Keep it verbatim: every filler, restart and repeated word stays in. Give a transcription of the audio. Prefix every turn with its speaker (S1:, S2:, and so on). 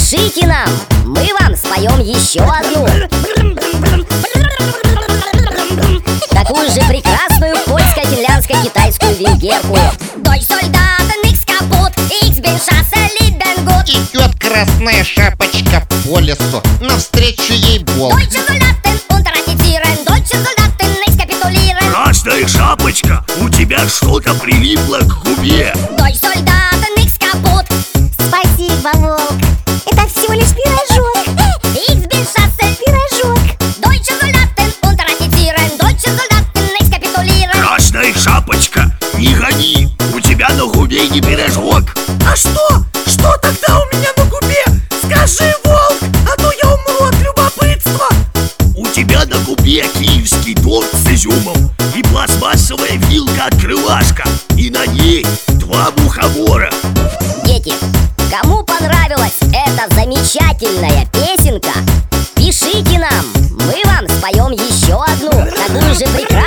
S1: Пишите нам, мы вам споем еще одну. Такую же прекрасную польско-финляндско-китайскую венгерку. Deutsch Soldaten, nix kaputt, ich bin Chasse, lieben gut.
S2: Идет красная шапочка по лесу, навстречу ей волк.
S1: Deutsche Soldaten unteroffizieren, deutsche Soldaten nicht kapitulieren.
S3: Красная шапочка, у тебя что-то прилипло к губе.
S1: Deutsche Soldaten, nix kaputt.
S4: Спасибо, волк. Это всего лишь пирожок.
S1: Ich bin Chasse,
S4: Пирожок.
S1: deutsche Soldaten unteroffizieren, deutsche Soldaten nicht kapitulieren.
S3: Красная шапочка, не гони, у тебя на губе не пирожок.
S5: А что? Что тогда у меня на губе? Скажи, волк, а то я умру от любопытства.
S3: У тебя на губе киевский торт с изюмом и пластмассовая вилка-открывашка, и на ней два мухомора.
S1: Дети, кому понравилась эта замечательная песенка, пишите нам, мы вам споем еще одну такую же прекрасную.